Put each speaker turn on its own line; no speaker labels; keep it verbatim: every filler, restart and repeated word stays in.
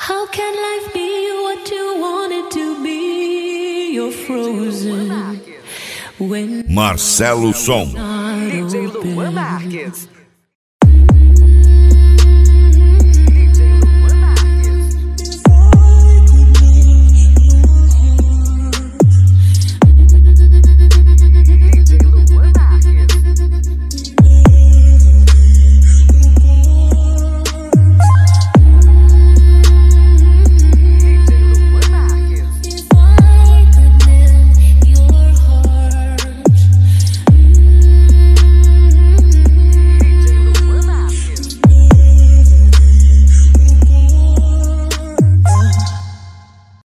How can life be what you want it to be? You're frozen when
Marcelo Som.
not
D J
open.
Luan Marques.